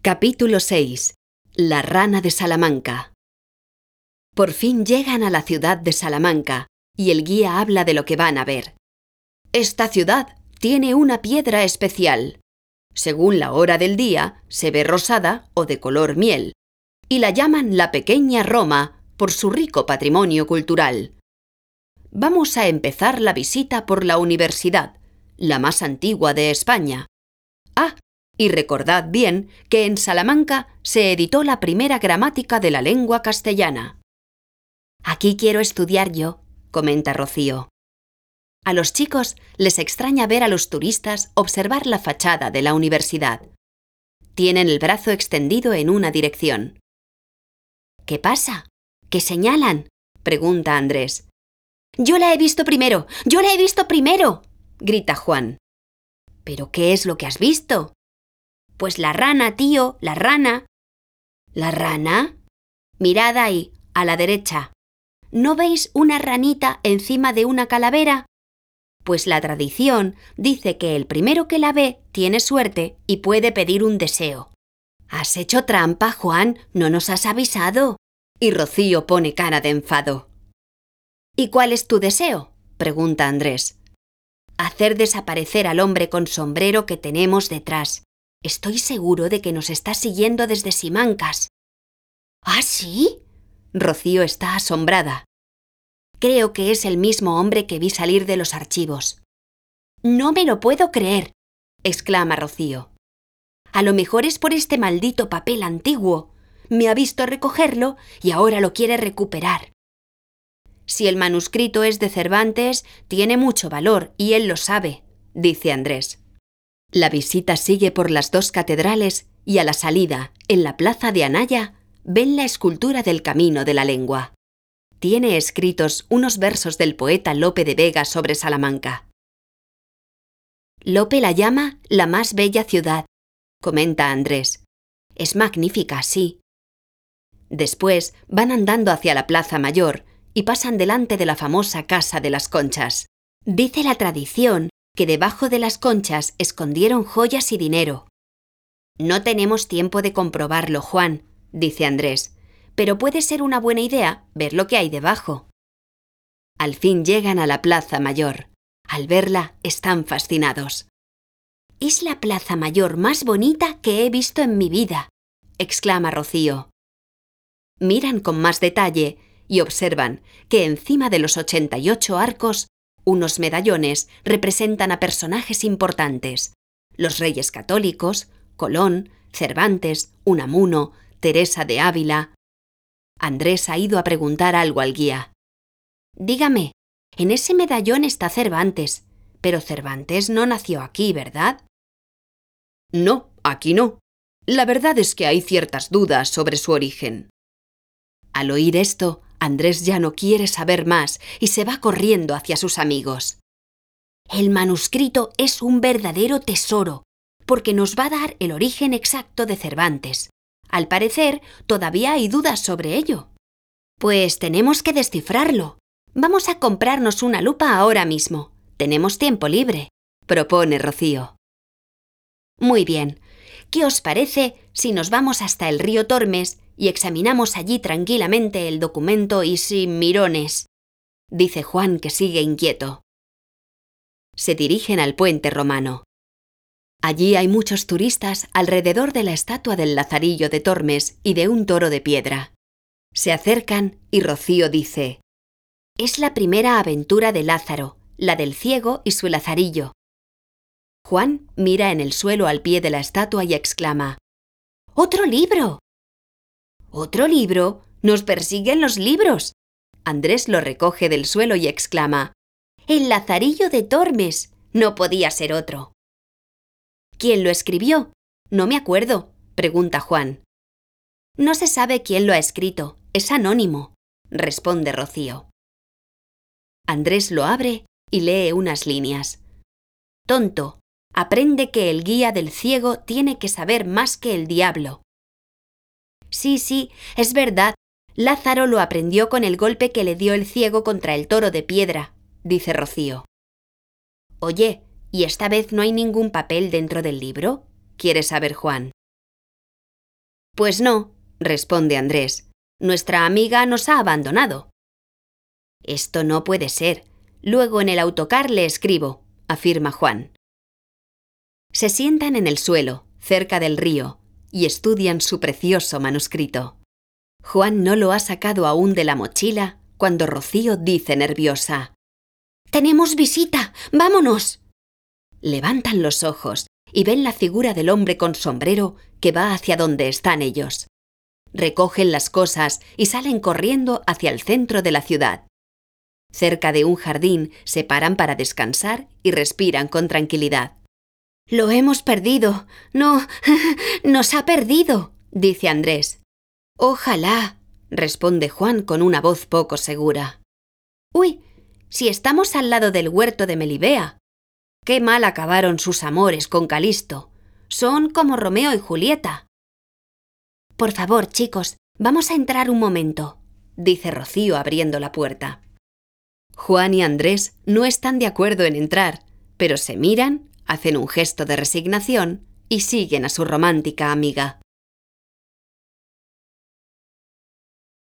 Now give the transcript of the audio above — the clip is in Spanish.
Capítulo 6. La rana de Salamanca. Por fin llegan a la ciudad de Salamanca y el guía habla de lo que van a ver. Esta ciudad tiene una piedra especial. Según la hora del día, se ve rosada o de color miel, y la llaman la Pequeña Roma por su rico patrimonio cultural. Vamos a empezar la visita por la universidad, la más antigua de España. Y recordad bien que en Salamanca se editó la primera gramática de la lengua castellana. «Aquí quiero estudiar yo», comenta Rocío. A los chicos les extraña ver a los turistas observar la fachada de la universidad. Tienen el brazo extendido en una dirección. «¿Qué pasa? ¿Qué señalan?», pregunta Andrés. «Yo la he visto primero, grita Juan. «¿Pero qué es lo que has visto?» «Pues la rana, tío, la rana». «¿La rana?» «Mirad ahí, a la derecha. ¿No veis una ranita encima de una calavera? Pues la tradición dice que el primero que la ve tiene suerte y puede pedir un deseo». «Has hecho trampa, Juan, no nos has avisado». Y Rocío pone cara de enfado. «¿Y cuál es tu deseo?», pregunta Andrés. «Hacer desaparecer al hombre con sombrero que tenemos detrás. Estoy seguro de que nos está siguiendo desde Simancas». «¿Ah, sí?». Rocío está asombrada. «Creo que es el mismo hombre que vi salir de los archivos». «No me lo puedo creer», exclama Rocío. «A lo mejor es por este maldito papel antiguo. Me ha visto recogerlo y ahora lo quiere recuperar». «Si el manuscrito es de Cervantes, tiene mucho valor y él lo sabe», dice Andrés. La visita sigue por las dos catedrales y a la salida, en la plaza de Anaya, ven la escultura del Camino de la Lengua. Tiene escritos unos versos del poeta Lope de Vega sobre Salamanca. «Lope la llama la más bella ciudad», comenta Andrés. «Es magnífica, sí». Después van andando hacia la Plaza Mayor y pasan delante de la famosa Casa de las Conchas. Dice la tradición que debajo de las conchas escondieron joyas y dinero. «No tenemos tiempo de comprobarlo, Juan», dice Andrés, «pero puede ser una buena idea ver lo que hay debajo». Al fin llegan a la Plaza Mayor. Al verla están fascinados. «Es la Plaza Mayor más bonita que he visto en mi vida», exclama Rocío. Miran con más detalle y observan que encima de los 88 arcos unos medallones representan a personajes importantes: los reyes católicos, Colón, Cervantes, Unamuno, Teresa de Ávila. Andrés ha ido a preguntar algo al guía. «Dígame, en ese medallón está Cervantes, pero Cervantes no nació aquí, ¿verdad?» «No, aquí no. La verdad es que hay ciertas dudas sobre su origen». Al oír esto, Andrés ya no quiere saber más y se va corriendo hacia sus amigos. «El manuscrito es un verdadero tesoro, porque nos va a dar el origen exacto de Cervantes. Al parecer, todavía hay dudas sobre ello». «Pues tenemos que descifrarlo. Vamos a comprarnos una lupa ahora mismo. Tenemos tiempo libre», propone Rocío. «Muy bien. ¿Qué os parece si nos vamos hasta el río Tormes y examinamos allí tranquilamente el documento y sin mirones?», dice Juan, que sigue inquieto. Se dirigen al puente romano. Allí hay muchos turistas alrededor de la estatua del Lazarillo de Tormes y de un toro de piedra. Se acercan y Rocío dice: «Es la primera aventura de Lázaro, la del ciego y su lazarillo». Juan mira en el suelo al pie de la estatua y exclama: «¡Otro libro!». «¿Otro libro? ¡Nos persiguen los libros!». Andrés lo recoge del suelo y exclama: «El Lazarillo de Tormes, no podía ser otro». «¿Quién lo escribió?». «No me acuerdo», pregunta Juan. «No se sabe quién lo ha escrito, es anónimo», responde Rocío. Andrés lo abre y lee unas líneas. «Tonto, aprende que el guía del ciego tiene que saber más que el diablo». Sí, es verdad. Lázaro lo aprendió con el golpe que le dio el ciego contra el toro de piedra, dice Rocío. «Oye, ¿y esta vez no hay ningún papel dentro del libro?», quiere saber Juan. Pues no, responde Andrés. Nuestra amiga nos ha abandonado. Esto no puede ser. Luego en el autocar le escribo, afirma Juan. Se sientan en el suelo, cerca del río, y estudian su precioso manuscrito. Juan no lo ha sacado aún de la mochila cuando Rocío dice nerviosa: «¡Tenemos visita! ¡Vámonos!». Levantan los ojos y ven la figura del hombre con sombrero que va hacia donde están ellos. Recogen las cosas y salen corriendo hacia el centro de la ciudad. Cerca de un jardín se paran para descansar y respiran con tranquilidad. «Lo hemos perdido. No, nos ha perdido», dice Andrés. «Ojalá», responde Juan con una voz poco segura. «Uy, si estamos al lado del huerto de Melibea. Qué mal acabaron sus amores con Calisto. Son como Romeo y Julieta». «Por favor, chicos, vamos a entrar un momento», dice Rocío abriendo la puerta. Juan y Andrés no están de acuerdo en entrar, pero se miran, hacen un gesto de resignación y siguen a su romántica amiga.